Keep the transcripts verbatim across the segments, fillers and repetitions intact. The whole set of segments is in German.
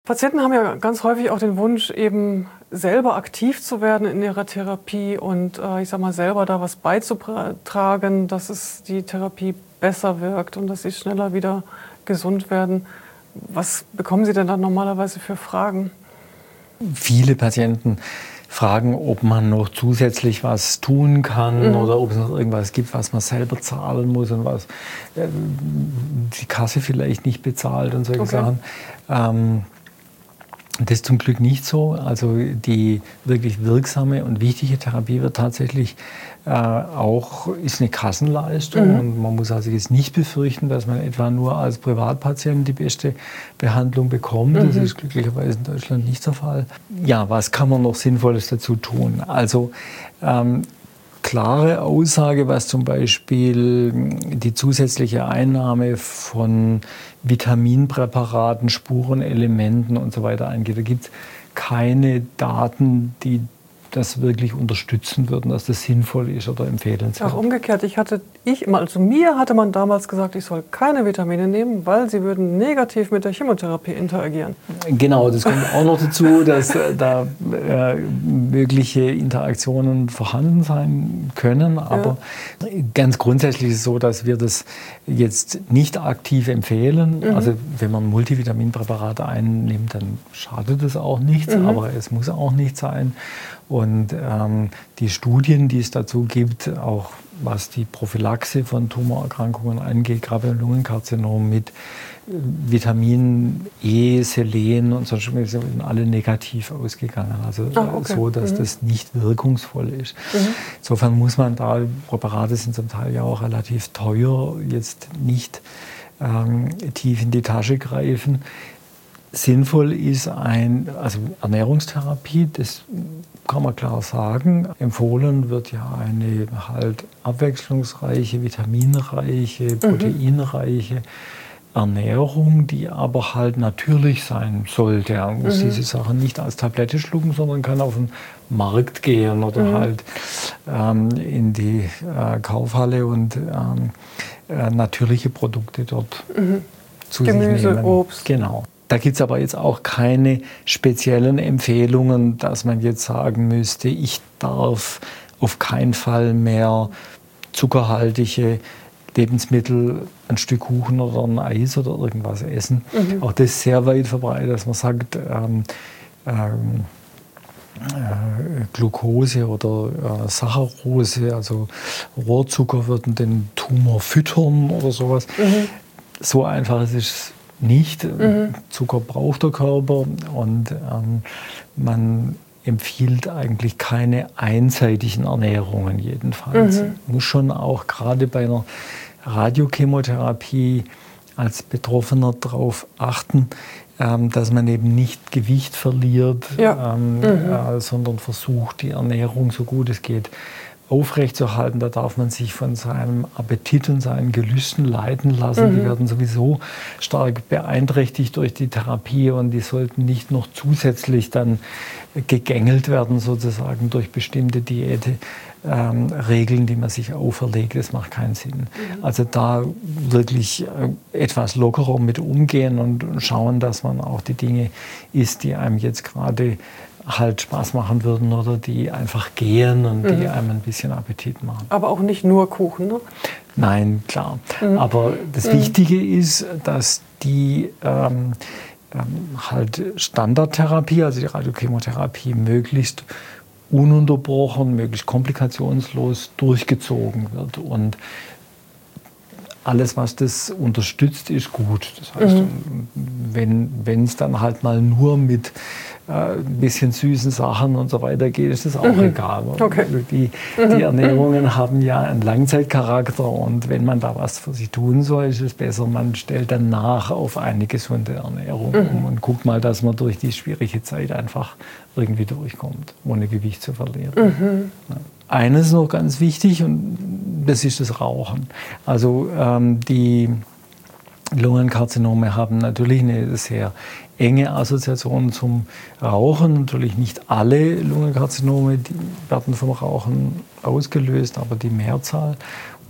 Patienten haben ja ganz häufig auch den Wunsch, eben selber aktiv zu werden in ihrer Therapie und äh, ich sag mal, selber da was beizutragen, dass es die Therapie besser wirkt und dass sie schneller wieder gesund werden. Was bekommen Sie denn dann normalerweise für Fragen? Viele Patienten fragen, ob man noch zusätzlich was tun kann mhm. oder ob es noch irgendwas gibt, was man selber zahlen muss und was äh, die Kasse vielleicht nicht bezahlt und solche okay. Sachen. Ähm, Das ist zum Glück nicht so. Also die wirklich wirksame und wichtige Therapie wird tatsächlich äh, auch, ist eine Kassenleistung. Mhm. Und man muss also jetzt nicht befürchten, dass man etwa nur als Privatpatient die beste Behandlung bekommt. Mhm. Das ist glücklicherweise in Deutschland nicht der Fall. Ja, was kann man noch Sinnvolles dazu tun? Also ähm, klare Aussage, was zum Beispiel die zusätzliche Einnahme von Vitaminpräparaten, Spurenelementen und so weiter angeht. Da gibt es keine Daten, die das wirklich unterstützen würden, dass das sinnvoll ist oder empfehlenswert. Auch umgekehrt, ich hatte, ich, also mir hatte man damals gesagt, ich soll keine Vitamine nehmen, weil sie würden negativ mit der Chemotherapie interagieren. Genau, das kommt auch noch dazu, dass da äh, mögliche Interaktionen vorhanden sein können. Aber ja. ganz grundsätzlich ist es so, dass wir das jetzt nicht aktiv empfehlen. Mhm. Also wenn man Multivitaminpräparate einnimmt, dann schadet es auch nichts, mhm. aber es muss auch nicht sein. Und ähm, die Studien, die es dazu gibt, auch was die Prophylaxe von Tumorerkrankungen angeht, gerade beim Lungenkarzinom mit Vitamin E, Selen und so, sind alle negativ ausgegangen. Also ah, okay. so, dass mhm. das nicht wirkungsvoll ist. Mhm. Insofern muss man da, Präparate sind zum Teil ja auch relativ teuer, jetzt nicht ähm, tief in die Tasche greifen. Sinnvoll ist ein, also Ernährungstherapie, das kann man klar sagen. Empfohlen wird ja eine halt abwechslungsreiche, vitaminreiche, proteinreiche mhm. Ernährung, die aber halt natürlich sein sollte. Man muss mhm. diese Sachen nicht als Tablette schlucken, sondern kann auf den Markt gehen oder mhm. halt ähm, in die äh, Kaufhalle und ähm, äh, natürliche Produkte dort mhm. zu Gemüse, sich nehmen. Obst. Genau. Da gibt es aber jetzt auch keine speziellen Empfehlungen, dass man jetzt sagen müsste, ich darf auf keinen Fall mehr zuckerhaltige Lebensmittel, ein Stück Kuchen oder ein Eis oder irgendwas essen. Mhm. Auch das ist sehr weit verbreitet, dass man sagt, ähm, ähm, äh, Glucose oder äh, Saccharose, also Rohrzucker würden den Tumor füttern oder sowas. Mhm. So einfach ist es nicht. Mhm. Zucker braucht der Körper und ähm, man empfiehlt eigentlich keine einseitigen Ernährungen jedenfalls. Mhm. Muss schon auch gerade bei einer Radiochemotherapie als Betroffener darauf achten, ähm, dass man eben nicht Gewicht verliert, ja. ähm, mhm. äh, sondern versucht, die Ernährung so gut es geht aufrechtzuerhalten. Da darf man sich von seinem Appetit und seinen Gelüsten leiten lassen. Mhm. Die werden sowieso stark beeinträchtigt durch die Therapie und die sollten nicht noch zusätzlich dann gegängelt werden, sozusagen durch bestimmte Diäte. Ähm, Regeln, die man sich auferlegt, das macht keinen Sinn. Mhm. Also da wirklich äh, etwas lockerer mit umgehen und schauen, dass man auch die Dinge isst, die einem jetzt gerade halt Spaß machen würden oder die einfach gehen und mhm. die einem ein bisschen Appetit machen. Aber auch nicht nur Kuchen, ne? Nein, klar. Mhm. Aber das mhm. Wichtige ist, dass die ähm, ähm, halt Standardtherapie, also die Radiochemotherapie, möglichst ununterbrochen, möglichst komplikationslos durchgezogen wird. Und alles, was das unterstützt, ist gut. Das heißt, mhm. wenn es dann halt mal nur mit äh, ein bisschen süßen Sachen und so weiter geht, ist das auch mhm. egal. Okay. Die, mhm. die Ernährungen haben ja einen Langzeitcharakter und wenn man da was für sich tun soll, ist es besser, man stellt dann nach auf eine gesunde Ernährung mhm. um und guckt mal, dass man durch die schwierige Zeit einfach irgendwie durchkommt, ohne Gewicht zu verlieren. Mhm. Ja. Eines ist noch ganz wichtig und das ist das Rauchen. Also ähm, die Lungenkarzinome haben natürlich eine sehr enge Assoziation zum Rauchen. Natürlich nicht alle Lungenkarzinome die werden vom Rauchen ausgelöst, aber die Mehrzahl.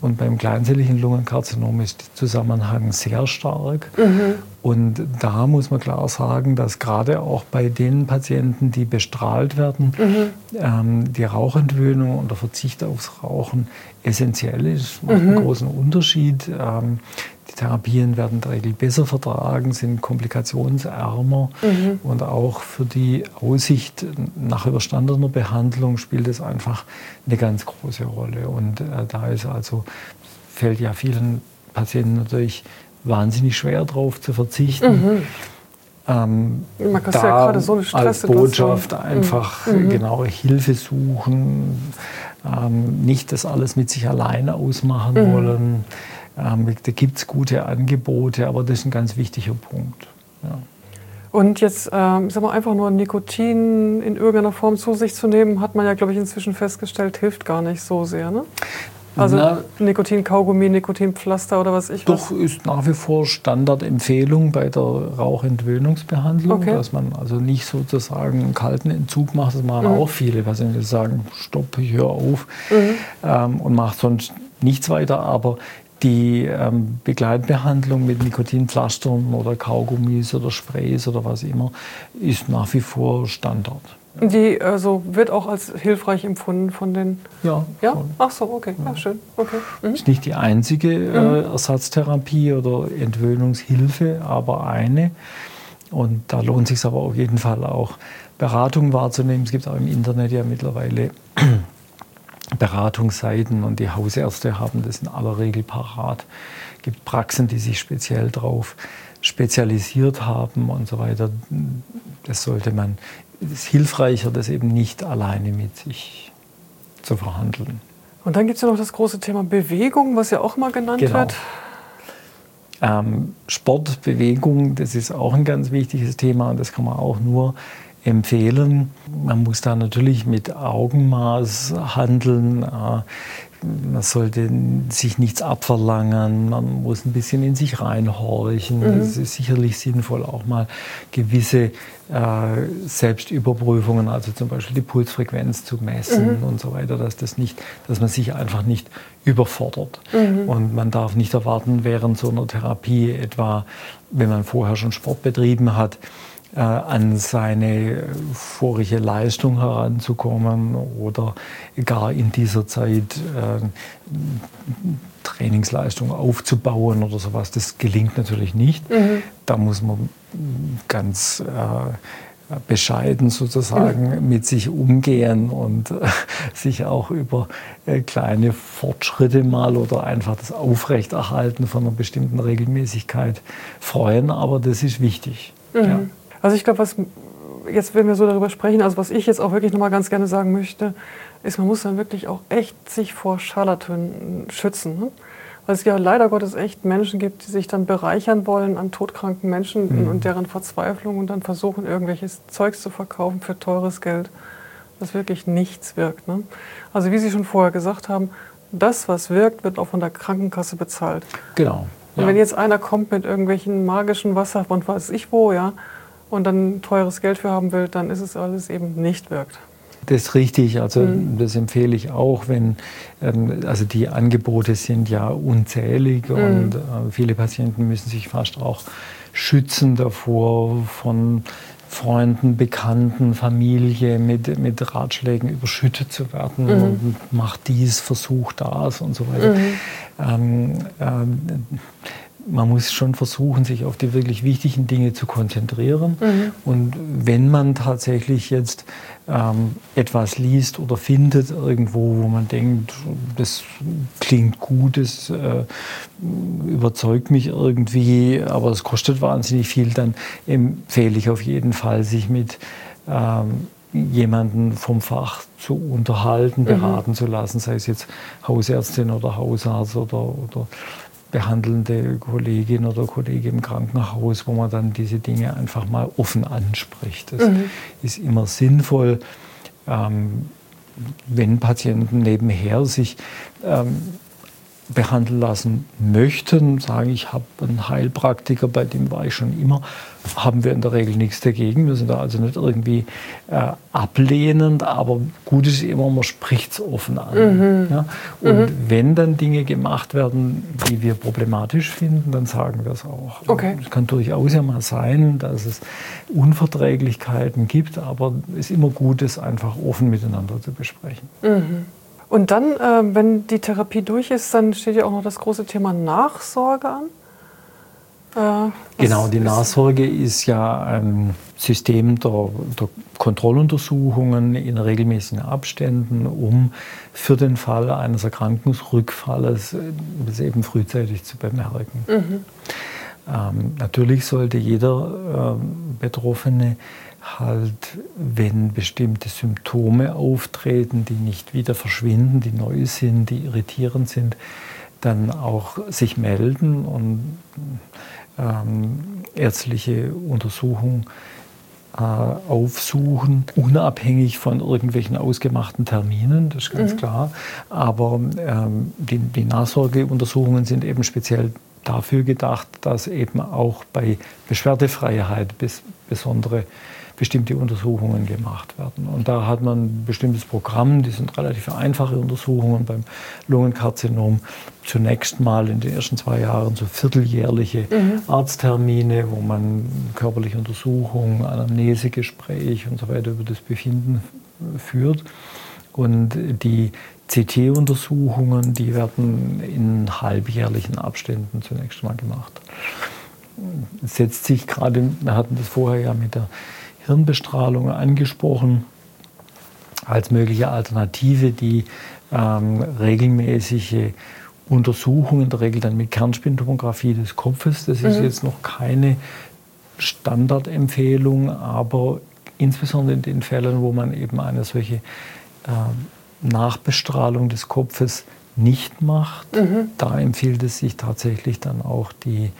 Und beim kleinzelligen Lungenkarzinom ist der Zusammenhang sehr stark. Mhm. Und da muss man klar sagen, dass gerade auch bei den Patienten, die bestrahlt werden, mhm. ähm, die Rauchentwöhnung und der Verzicht aufs Rauchen essentiell ist, macht einen mhm. großen Unterschied. Ähm, die Therapien werden in der Regel besser vertragen, sind komplikationsärmer mhm. und auch für die Aussicht nach überstandener Behandlung spielt es einfach eine ganz große Rolle. Und äh, da ist also, fällt ja vielen Patienten natürlich wahnsinnig schwer drauf zu verzichten. Mhm. Ähm, Man kann da ja gerade so eine als Botschaft einfach mhm. genaue Hilfe suchen, ähm, nicht das alles mit sich alleine ausmachen mhm. wollen. Ähm, da gibt es gute Angebote, aber das ist ein ganz wichtiger Punkt. Ja. Und jetzt, ähm, ich sag mal, einfach nur Nikotin in irgendeiner Form zu sich zu nehmen, hat man ja, glaube ich, inzwischen festgestellt, hilft gar nicht so sehr, ne? Also Na, Nikotin-Kaugummi, Nikotinpflaster oder was ich Doch, was? Ist nach wie vor Standardempfehlung bei der Rauchentwöhnungsbehandlung, okay. dass man also nicht sozusagen einen kalten Entzug macht. Das machen mhm. auch viele, was sie sagen, stopp, ich höre auf mhm. ähm, und macht sonst nichts weiter. Aber die ähm, Begleitbehandlung mit Nikotinpflastern oder Kaugummis oder Sprays oder was immer ist nach wie vor Standard. Die also wird auch als hilfreich empfunden von den... Ja. Ja? Ach so, okay. Ja, schön. Okay. Mhm. Ist nicht die einzige äh, Ersatztherapie oder Entwöhnungshilfe, aber eine. Und da lohnt es sich aber auf jeden Fall auch, Beratung wahrzunehmen. Es gibt auch im Internet ja mittlerweile Beratungsseiten und die Hausärzte haben das in aller Regel parat. Es gibt Praxen, die sich speziell darauf spezialisiert haben und so weiter. Das sollte man... Es ist hilfreicher, das eben nicht alleine mit sich zu verhandeln. Und dann gibt es ja noch das große Thema Bewegung, was ja auch mal genannt genau. wird. Ähm, Sport, Bewegung, das ist auch ein ganz wichtiges Thema und das kann man auch nur empfehlen. Man muss da natürlich mit Augenmaß handeln. Man sollte sich nichts abverlangen, man muss ein bisschen in sich reinhorchen. Mhm. Es ist sicherlich sinnvoll, auch mal gewisse äh, Selbstüberprüfungen, also zum Beispiel die Pulsfrequenz zu messen mhm. und so weiter, dass, das nicht, dass man sich einfach nicht überfordert. Mhm. Und man darf nicht erwarten, während so einer Therapie, etwa wenn man vorher schon Sport betrieben hat, äh, an seine vorige Leistung heranzukommen oder gar in dieser Zeit äh, Trainingsleistung aufzubauen oder sowas. Das gelingt natürlich nicht. Mhm. Da muss man ganz äh, bescheiden sozusagen mhm. mit sich umgehen und äh, sich auch über äh, kleine Fortschritte mal oder einfach das Aufrechterhalten von einer bestimmten Regelmäßigkeit freuen. Aber das ist wichtig. Mhm. Ja. Also ich glaube, was jetzt, wenn wir so darüber sprechen, also was ich jetzt auch wirklich noch mal ganz gerne sagen möchte, ist, man muss dann wirklich auch echt sich vor Scharlatanen schützen. Ne? Weil es ja leider Gottes echt Menschen gibt, die sich dann bereichern wollen an todkranken Menschen mhm. und deren Verzweiflung und dann versuchen, irgendwelches Zeugs zu verkaufen für teures Geld, das wirklich nichts wirkt. Ne? Also wie Sie schon vorher gesagt haben, das, was wirkt, wird auch von der Krankenkasse bezahlt. Genau. Und ja. wenn jetzt einer kommt mit irgendwelchen magischen Wasser und weiß ich wo, ja, und dann teures Geld für haben will, dann ist es alles eben nicht wirkt. Das ist richtig, also mhm. das empfehle ich auch, wenn, ähm, also die Angebote sind ja unzählig mhm. und äh, viele Patienten müssen sich fast auch schützen davor, von Freunden, Bekannten, Familie mit, mit Ratschlägen überschüttet zu werden mhm. und macht dies, versucht das und so weiter. Mhm. Ähm, ähm, Man muss schon versuchen, sich auf die wirklich wichtigen Dinge zu konzentrieren. Mhm. Und wenn man tatsächlich jetzt ähm, etwas liest oder findet irgendwo, wo man denkt, das klingt gut, das äh, überzeugt mich irgendwie, aber es kostet wahnsinnig viel, dann empfehle ich auf jeden Fall, sich mit ähm, jemanden vom Fach zu unterhalten, beraten mhm. zu lassen, sei es jetzt Hausärztin oder Hausarzt oder, oder behandelnde Kollegin oder Kollege im Krankenhaus, wo man dann diese Dinge einfach mal offen anspricht. Das mhm. ist immer sinnvoll, ähm, wenn Patienten nebenher sich ähm, behandeln lassen möchten, sagen, ich habe einen Heilpraktiker, bei dem war ich schon immer, haben wir in der Regel nichts dagegen. Wir sind da also nicht irgendwie äh, ablehnend, aber gut ist immer, man spricht es offen an. Mhm. Ja? Und mhm. wenn dann Dinge gemacht werden, die wir problematisch finden, dann sagen wir es auch. Okay. Es kann durchaus ja mal sein, dass es Unverträglichkeiten gibt, aber es ist immer gut, es einfach offen miteinander zu besprechen. Mhm. Und dann, äh, wenn die Therapie durch ist, dann steht ja auch noch das große Thema Nachsorge an. Äh, genau, die Nachsorge ist ja ein System der, der Kontrolluntersuchungen in regelmäßigen Abständen, um für den Fall eines Erkrankungsrückfalles das eben frühzeitig zu bemerken. Mhm. Ähm, natürlich sollte jeder äh, Betroffene halt, wenn bestimmte Symptome auftreten, die nicht wieder verschwinden, die neu sind, die irritierend sind, dann auch sich melden und ähm, ärztliche Untersuchung äh, aufsuchen, unabhängig von irgendwelchen ausgemachten Terminen, das ist ganz mhm. klar. Aber ähm, die, die Nachsorgeuntersuchungen sind eben speziell dafür gedacht, dass eben auch bei Beschwerdefreiheit bis, besondere bestimmte Untersuchungen gemacht werden. Und da hat man ein bestimmtes Programm, die sind relativ einfache Untersuchungen beim Lungenkarzinom. Zunächst mal in den ersten zwei Jahren so vierteljährliche mhm. Arzttermine, wo man körperliche Untersuchungen, Anamnesegespräch und so weiter über das Befinden führt. Und die C T-Untersuchungen, die werden in halbjährlichen Abständen zunächst mal gemacht. Es setzt sich gerade, wir hatten das vorher ja mit der Hirnbestrahlung angesprochen, als mögliche Alternative, die ähm, regelmäßige Untersuchungen, in der Regel dann mit Kernspintomographie des Kopfes. Das ist mhm. jetzt noch keine Standardempfehlung, aber insbesondere in den Fällen, wo man eben eine solche äh, Nachbestrahlung des Kopfes nicht macht, mhm. da empfiehlt es sich tatsächlich dann auch die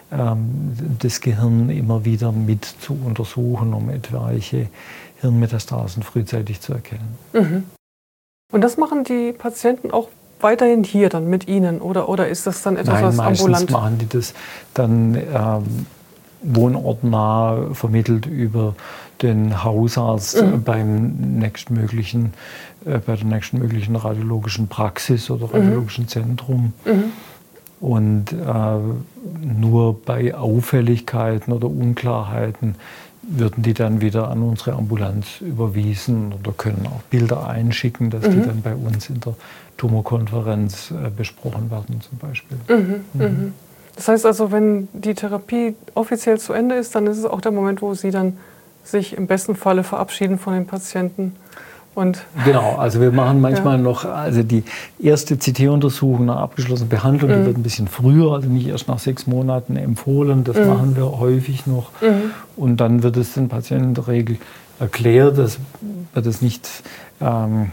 das Gehirn immer wieder mit zu untersuchen, um etwaige Hirnmetastasen frühzeitig zu erkennen. Mhm. Und das machen die Patienten auch weiterhin hier dann mit Ihnen? Oder, oder ist das dann etwas, Nein, was meistens ambulant? machen die das dann ähm, wohnortnah vermittelt über den Hausarzt mhm. beim nächstmöglichen, äh, bei der nächstmöglichen radiologischen Praxis oder radiologischen mhm. Zentrum. Mhm. Und äh, nur bei Auffälligkeiten oder Unklarheiten würden die dann wieder an unsere Ambulanz überwiesen oder können auch Bilder einschicken, dass mhm. die dann bei uns in der Tumorkonferenz äh, besprochen werden zum Beispiel. Mhm. Mhm. Das heißt also, wenn die Therapie offiziell zu Ende ist, dann ist es auch der Moment, wo Sie dann sich im besten Falle verabschieden von den Patienten. Und genau, also wir machen manchmal ja. noch, also die erste C T-Untersuchung nach abgeschlossener Behandlung, mhm. die wird ein bisschen früher, also nicht erst nach sechs Monaten empfohlen, das mhm. machen wir häufig noch. Mhm. Und dann wird es den Patienten in der Regel erklärt, dass wir das nicht ähm,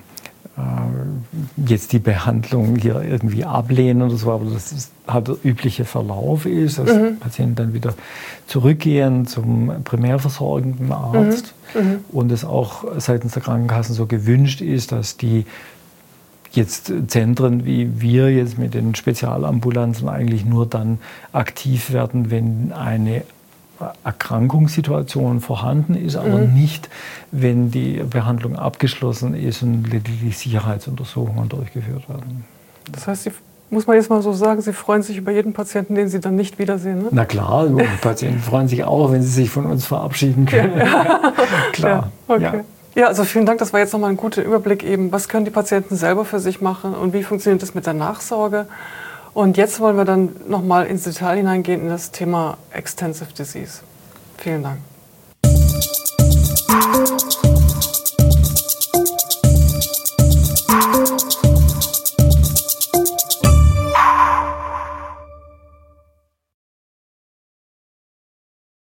äh, jetzt die Behandlung hier irgendwie ablehnen oder so, aber das ist, halt der übliche Verlauf ist, dass mhm. Patienten dann wieder zurückgehen zum primärversorgenden Arzt mhm. Mhm. und es auch seitens der Krankenkassen so gewünscht ist, dass die jetzt Zentren wie wir jetzt mit den Spezialambulanzen eigentlich nur dann aktiv werden, wenn eine Erkrankungssituation vorhanden ist, aber mhm. nicht, wenn die Behandlung abgeschlossen ist und lediglich Sicherheitsuntersuchungen durchgeführt werden. Das heißt, Sie, muss man jetzt mal so sagen, Sie freuen sich über jeden Patienten, den Sie dann nicht wiedersehen, ne? Na klar, die Patienten freuen sich auch, wenn sie sich von uns verabschieden können. Ja. Klar. Ja, okay. Ja. Ja, also vielen Dank, das war jetzt nochmal ein guter Überblick eben, was können die Patienten selber für sich machen und wie funktioniert das mit der Nachsorge. Und jetzt wollen wir dann nochmal ins Detail hineingehen in das Thema Extensive Disease. Vielen Dank.